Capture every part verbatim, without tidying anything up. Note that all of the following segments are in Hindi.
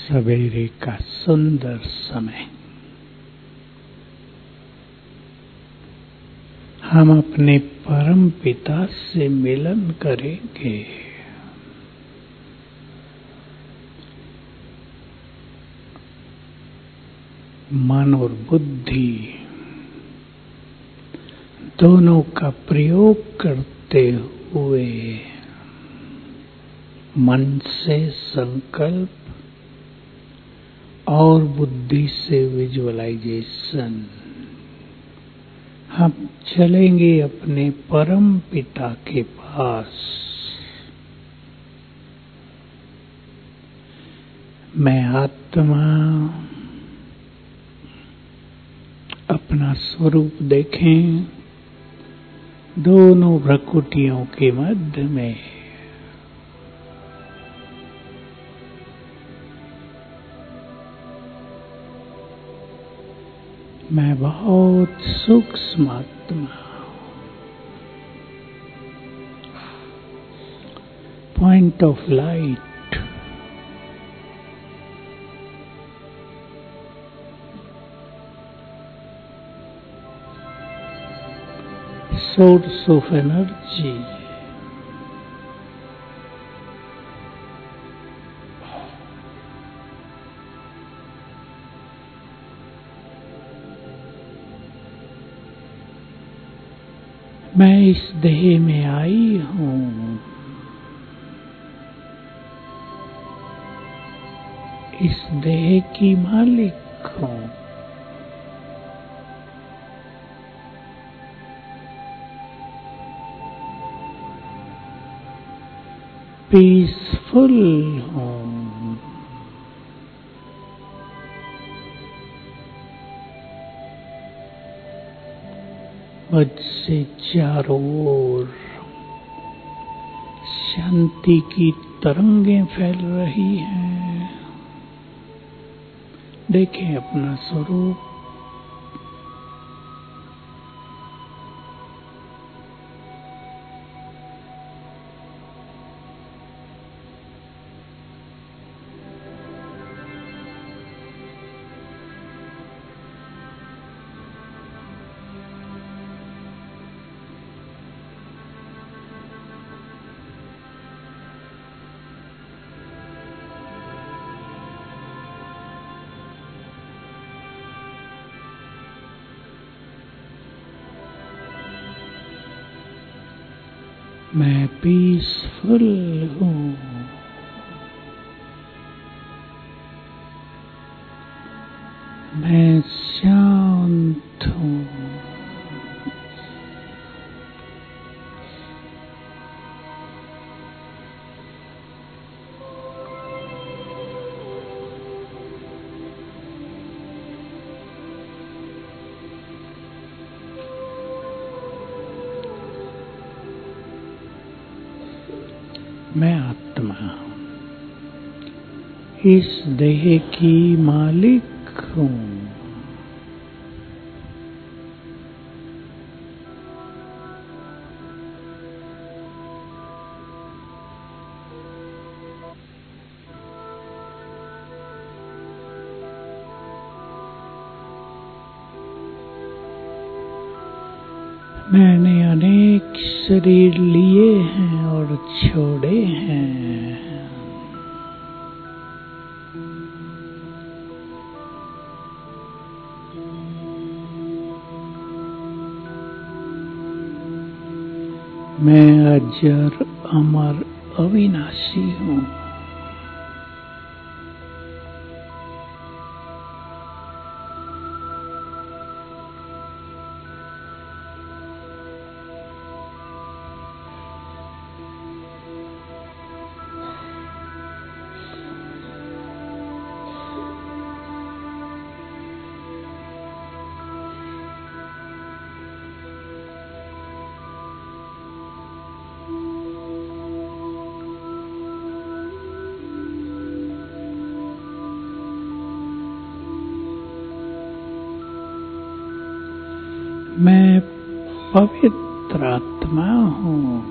सवेरे का सुंदर समय हम अपने परम पिता से मिलन करेंगे। मन और बुद्धि दोनों का प्रयोग करते हुए मन से संकल्प और बुद्धि से विजुअलाइजेशन हम चलेंगे अपने परम पिता के पास। मैं आत्मा अपना स्वरूप देखें दोनों भ्रकुटियों के मध्य में। मैं बहुत सूक्ष्म आत्मा point of light source of energy मैं इस देह में आई हूँ, इस देह की मालिक हूँ। पीसफुल हूँ। मुझसे चारों ओर शांति की तरंगें फैल रही हैं। देखें अपना स्वरूप। मैं पीसफुल हूँ। मैं शांत हूँ। मैं आत्मा इस देह की मालिक हूँ। मैंने अनेक शरीर लिए हैं और छोड़े हैं। मैं अजर अमर अविनाशी हूँ। मैं पवित्र आत्मा हूँ।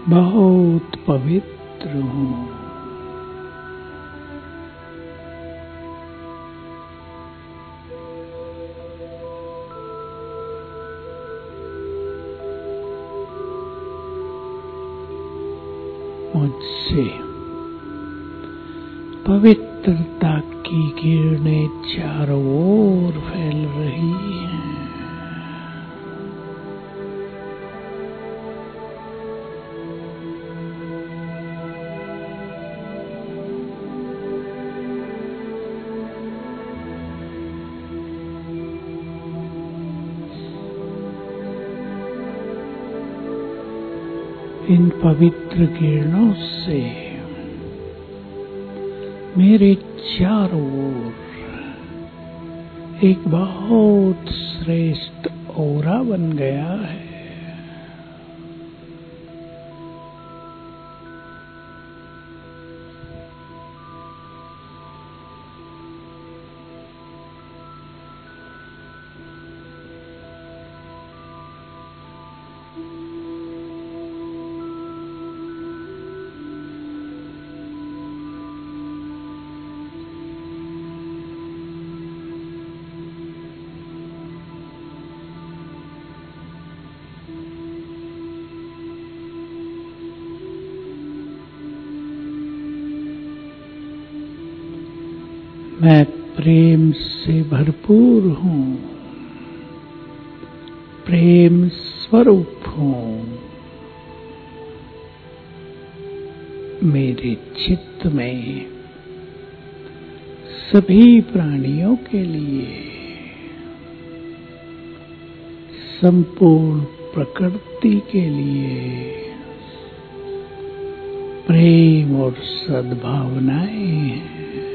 बहुत पवित्र हूँ। मुझसे पवित्रता की किरणें चारों ओर फैल रही हैं। इन पवित्र किरणों से मेरे चारों ओर एक बहुत श्रेष्ठ ऑरा बन गया है। मैं प्रेम से भरपूर हूँ, प्रेम स्वरूप हूँ। मेरे चित्त में सभी प्राणियों के लिए, संपूर्ण प्रकृति के लिए प्रेम और सद्भावनाएं हैं।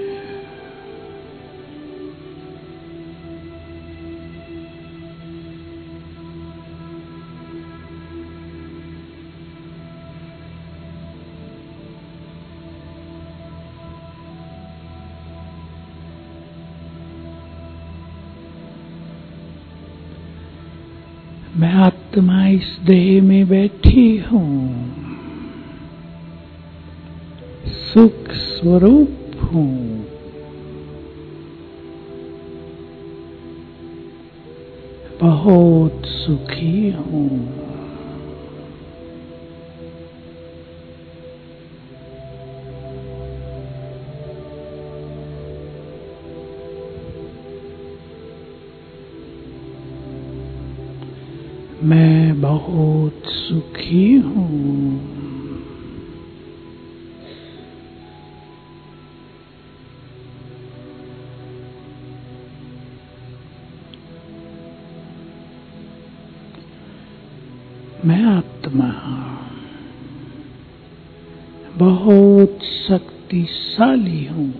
मैं आत्मा इस देह में बैठी हूँ, सुख स्वरूप हूँ। बहुत सुखी हूँ। मैं बहुत सुखी हूँ। मैं आत्मा बहुत शक्तिशाली हूँ।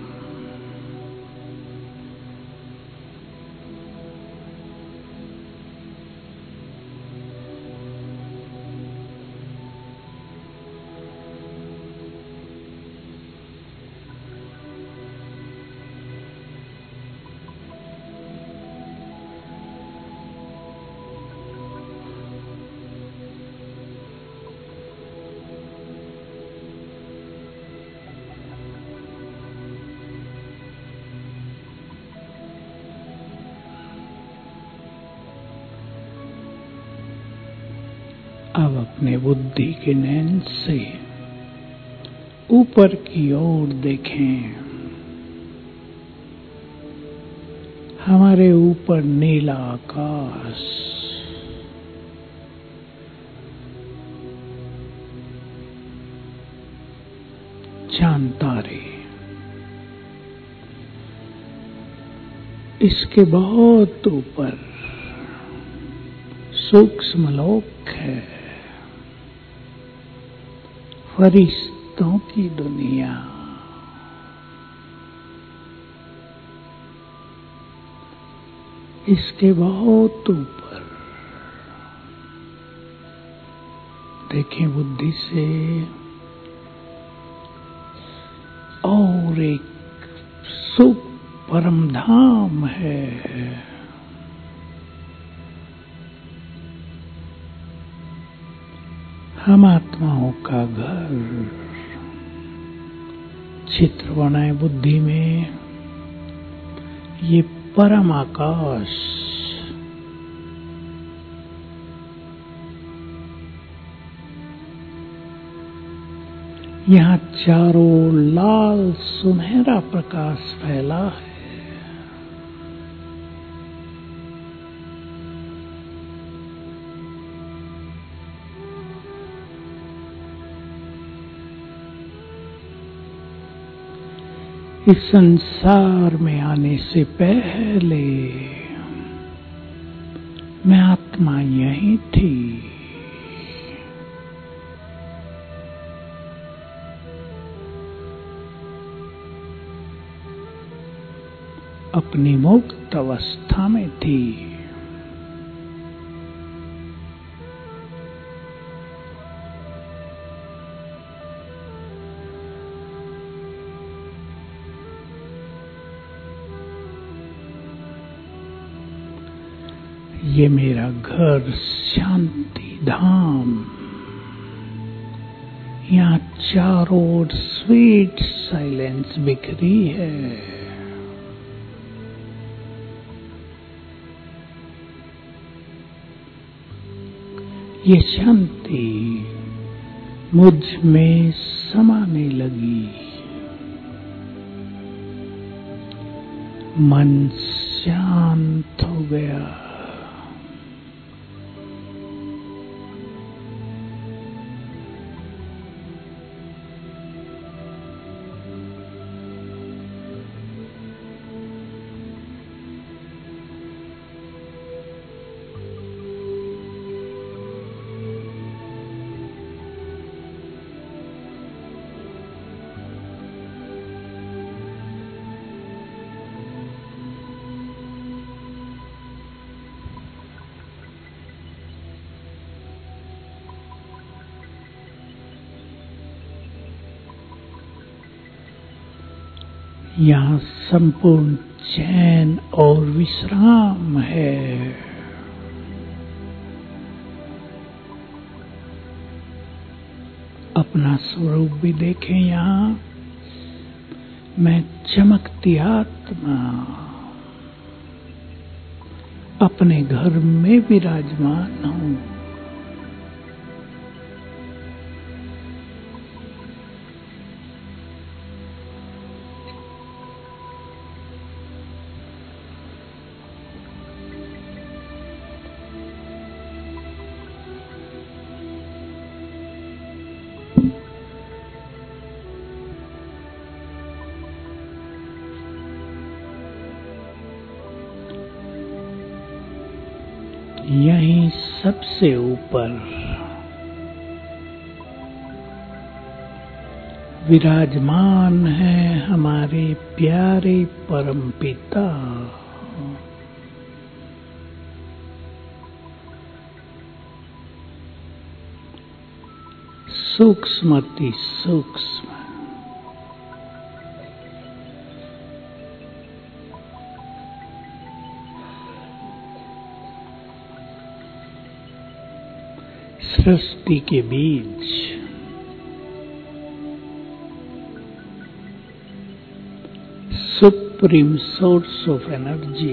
अब अपने बुद्धि के नैन से ऊपर की ओर देखें। हमारे ऊपर नीला आकाश, चांद तारे, इसके बहुत ऊपर सूक्ष्म लोक है, फरिश्तों की दुनिया। इसके बहुत ऊपर देखें बुद्धि से, और एक सुख परम धाम है। हम आत्माओं का घर चित्र बनाए बुद्धि में, ये परम आकाश यहाँ चारों लाल सुनहरा प्रकाश फैला है। इस संसार में आने से पहले मैं आत्मा यही थी। अपनी मुक्त अवस्था में थी। ये मेरा घर शांति धाम, यहाँ चारों ओर स्वीट साइलेंस बिखरी है। ये शांति मुझ में समाने लगी। मन शांत हो गया। यहाँ संपूर्ण चैन और विश्राम है। अपना स्वरूप भी देखें। यहाँ मैं चमकती आत्मा अपने घर में विराजमान हूँ। यहीं सबसे ऊपर विराजमान है हमारे प्यारे परमपिता। सूक्ष्मति सूक्ष्म सृष्टि के बीच सुप्रीम सोर्स ऑफ एनर्जी,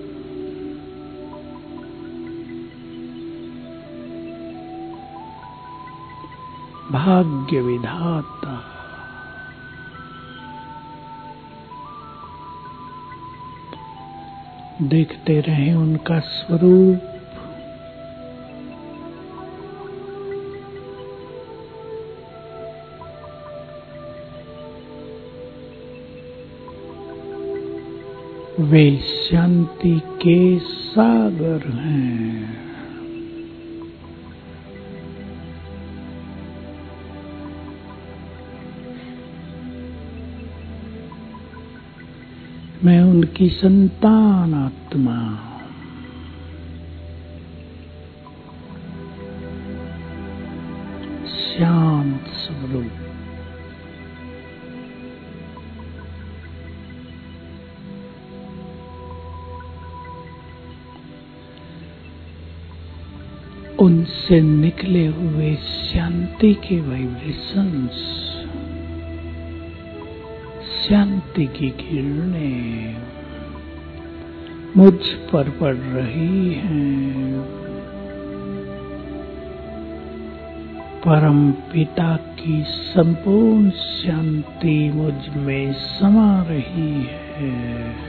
भाग्य विधाता, देखते रहें उनका स्वरूप। वे शांति के सागर हैं। मैं उनकी संतान आत्मा, शांत स्वरूप। उनसे निकले हुए शांति के वाइब्रेशंस, शांति की किरणें मुझ पर पड़ रही हैं। परम पिता की संपूर्ण शांति मुझ में समा रही है।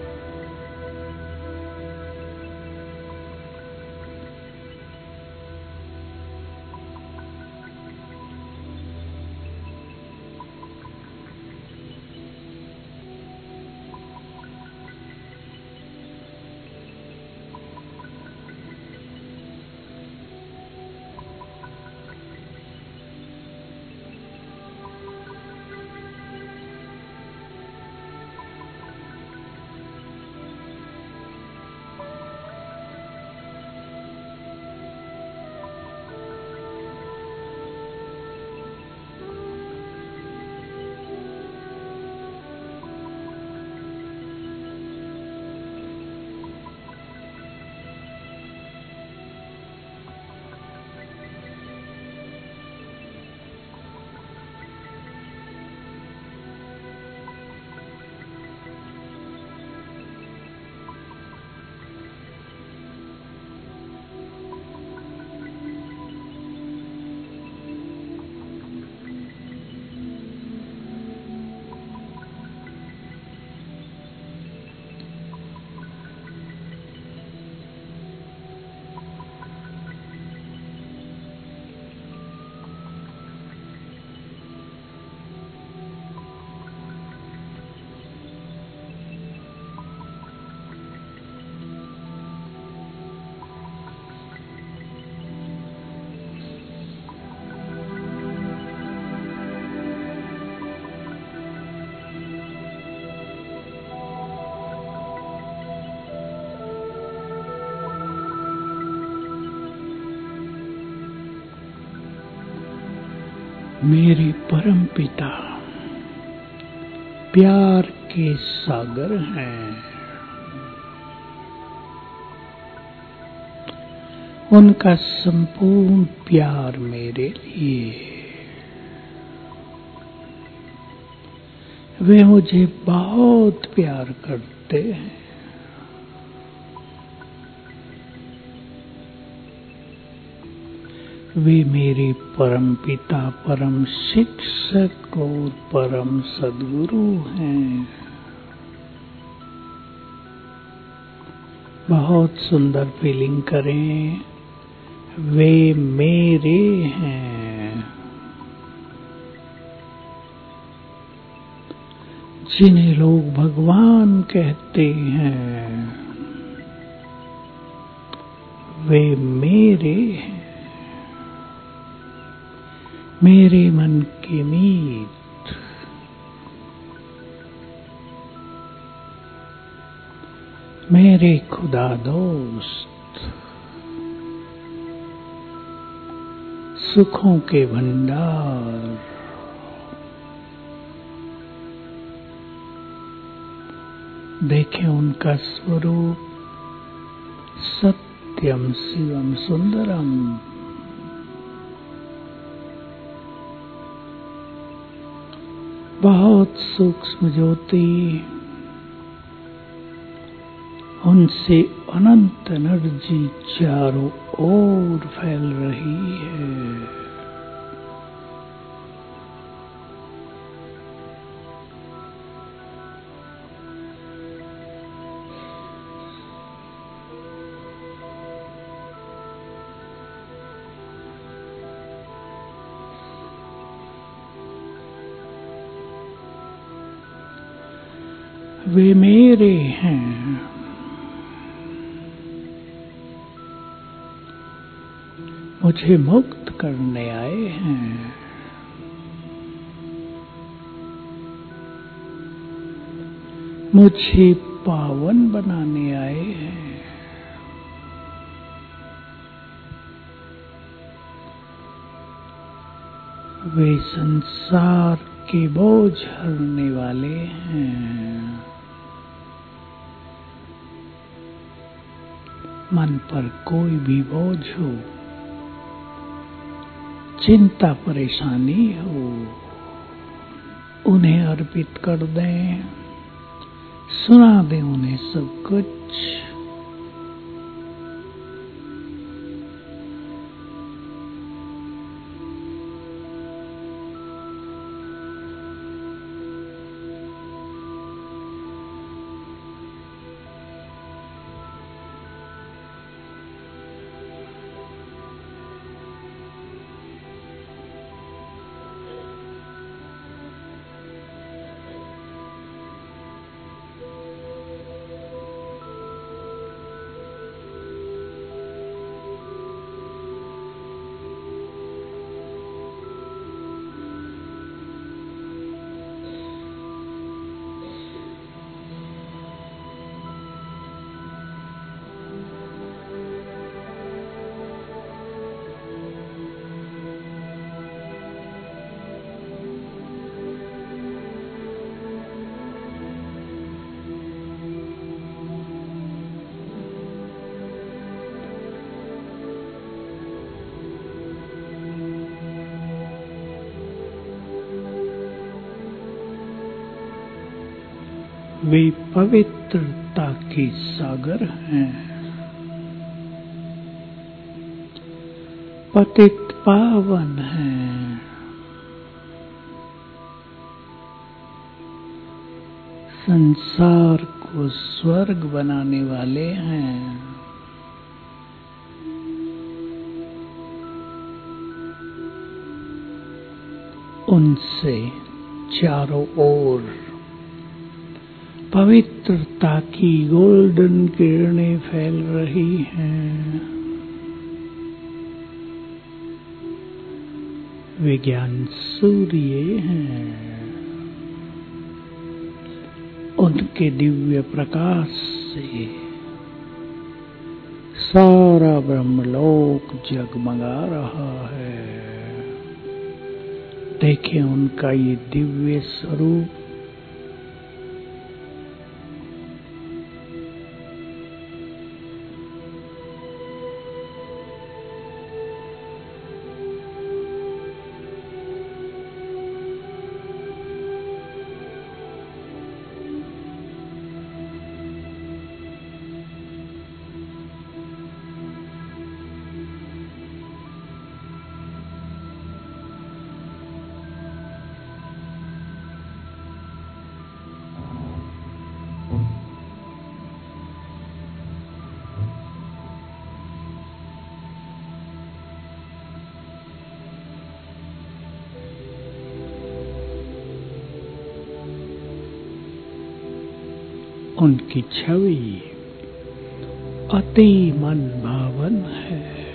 मेरे परम पिता प्यार के सागर हैं। उनका संपूर्ण प्यार मेरे लिए, वे मुझे बहुत प्यार करते हैं। वे मेरे परम पिता, परम शिक्षक और परम सद्गुरु हैं। बहुत सुंदर फीलिंग करें, वे मेरे हैं। जिन्हें लोग भगवान कहते हैं, वे मेरे हैं। मेरे मन के मीत, मेरे खुदा दोस्त, सुखों के भंडार, देखें उनका स्वरूप सत्यम शिवम सुंदरम। बहुत सूक्ष्म ज्योति, उनसे अनंत एनर्जी चारों ओर फैल रही है। वे मेरे हैं। मुझे मुक्त करने आए हैं। मुझे पावन बनाने आए हैं। वे संसार के बोझ हरने वाले हैं। मन पर कोई भी बोझ हो, चिंता परेशानी हो उन्हें अर्पित कर दें, सुना दें उन्हें सब कुछ। वे पवित्रता की सागर हैं, पतित पावन हैं, संसार को स्वर्ग बनाने वाले हैं। उनसे चारों ओर पवित्रता की गोल्डन किरणें फैल रही हैं। विज्ञान सूर्य हैं, उनके दिव्य प्रकाश से सारा ब्रह्मलोक जगमगा रहा है। देखें उनका ये दिव्य स्वरूप। उनकी छवि अति मन भावन है।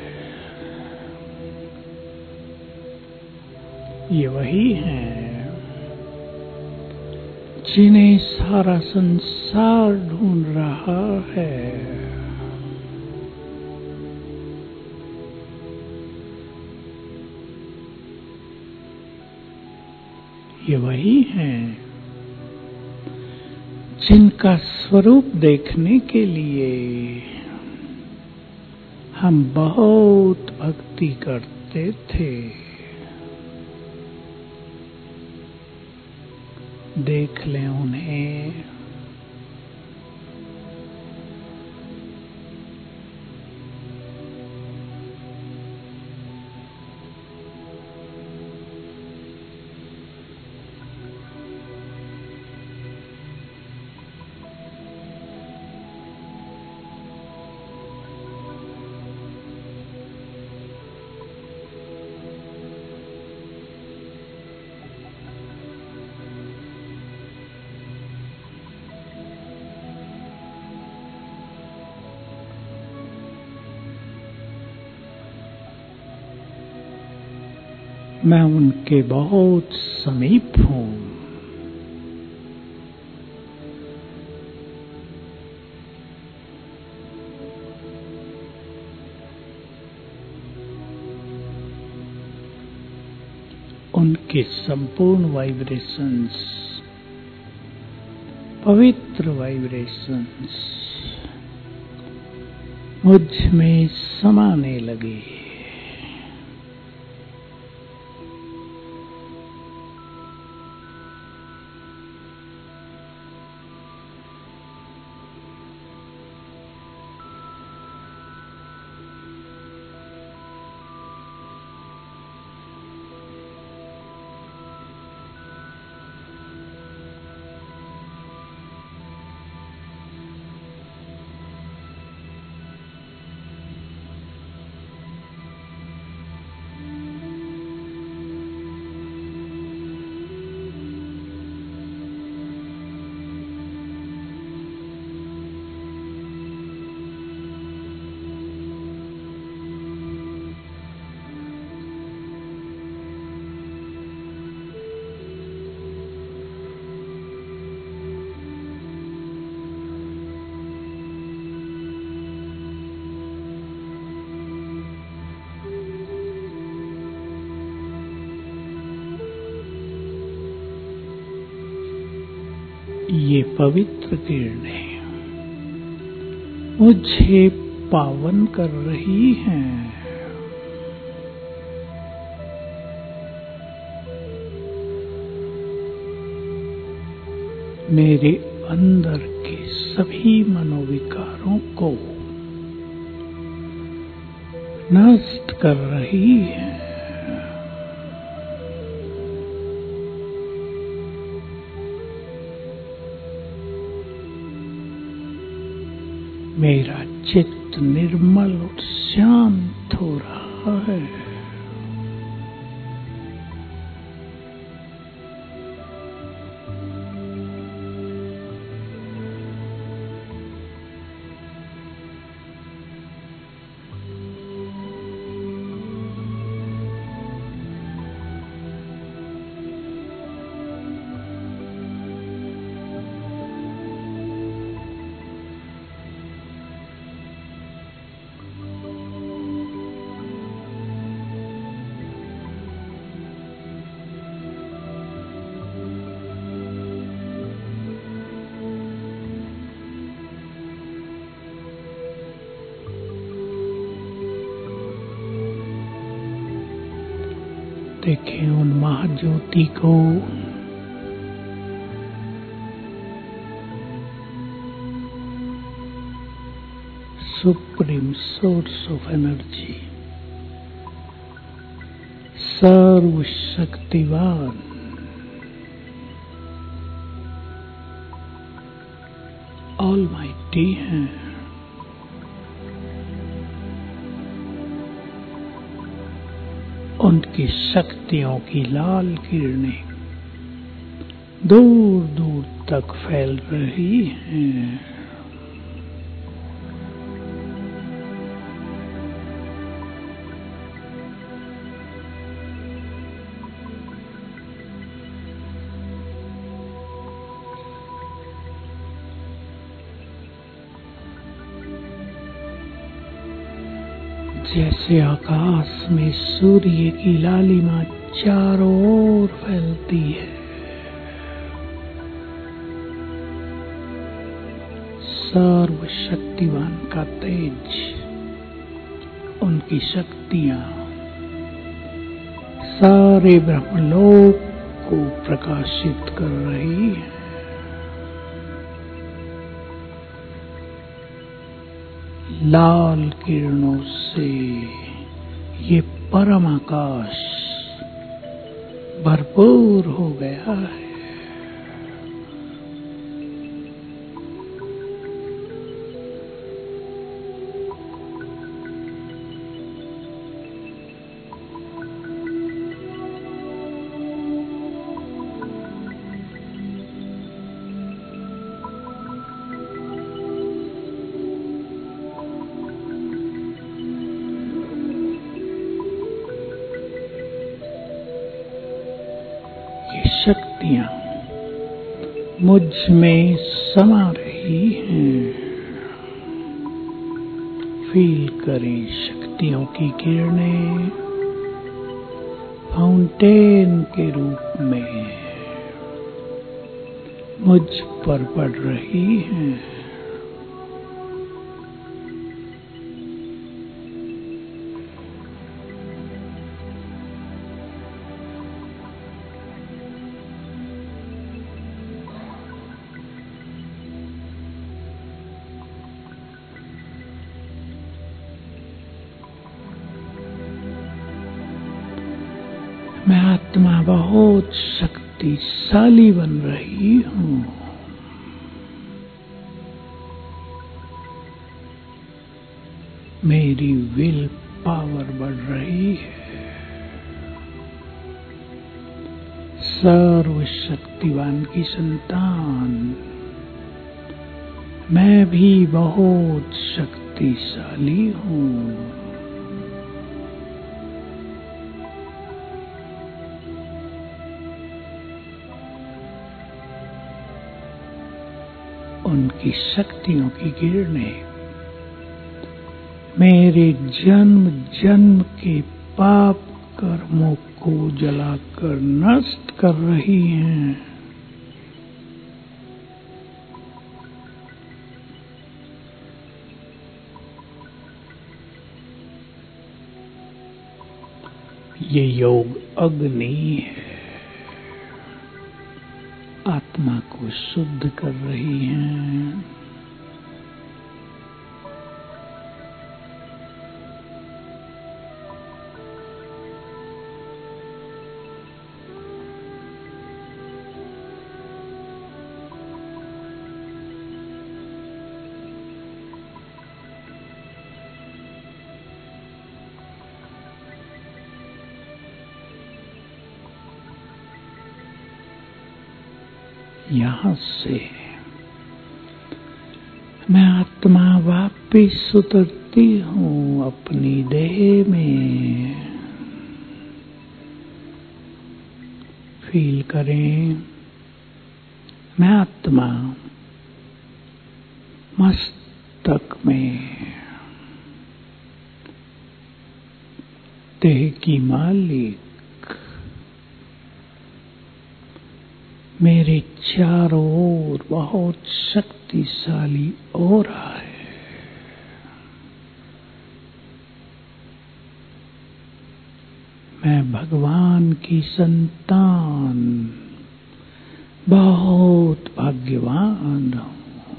ये वही हैं जिन्हें सारा संसार ढूंढ रहा है। ये वही हैं जिनका स्वरूप देखने के लिए हम बहुत भक्ति करते थे। देख लें उन्हें। मैं उनके बहुत समीप हूँ। उनके संपूर्ण वाइब्रेशंस, पवित्र वाइब्रेशंस मुझ में समाने लगे। ये पवित्र किरणें मुझे पावन कर रही हैं। मेरे अंदर के सभी मनोविकारों को नष्ट कर रही है। मेरा चित्त निर्मल और शांत हो रहा है। देखें उन महाज्योति को, सुप्रीम सोर्स ऑफ एनर्जी, सर्वशक्तिवान, ऑलमाइटी हैं। उनकी शक्तियों की लाल किरणें दूर दूर तक फैल रही हैं। जैसे आकाश में सूर्य की लालिमा चारों ओर फैलती है, सर्वशक्तिवान का तेज, उनकी शक्तियां सारे ब्रह्मलोक को प्रकाशित कर रही है। लाल किरणों से ये परम आकाश भरपूर हो गया है। शक्तियां मुझ में समा रही हैं। फील करें शक्तियों की किरणें फाउंटेन के रूप में मुझ पर पड़ रही हैं। मैं आत्मा बहुत शक्तिशाली बन रही हूँ। मेरी विल पावर बढ़ रही है। सर्वशक्तिवान की संतान मैं भी बहुत शक्तिशाली हूँ। उनकी शक्तियों की किरणें मेरे जन्म जन्म के पाप कर्मों को जलाकर नष्ट कर रही हैं। ये योग अग्नि है, आत्मा को शुद्ध कर रही हैं। यहां से मैं आत्मा वापिस उतरती हूं अपनी देह में। फील करें, मैं आत्मा मस्तक में देह की मालिक, मेरे चारों ओर बहुत शक्तिशाली ऑरा है। मैं भगवान की संतान, बहुत भाग्यवान हूँ।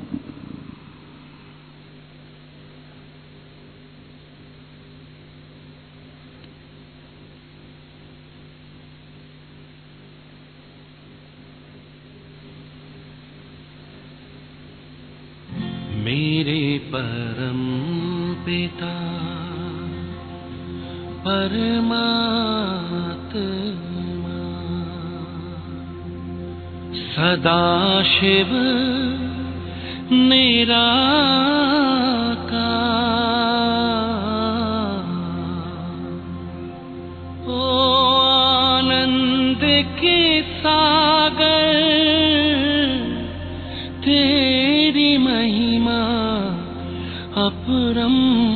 मेरे परम पिता परमात्मा सदाशिव निराकार, ओ आनंद के सागर, तेरी महिमा अपरम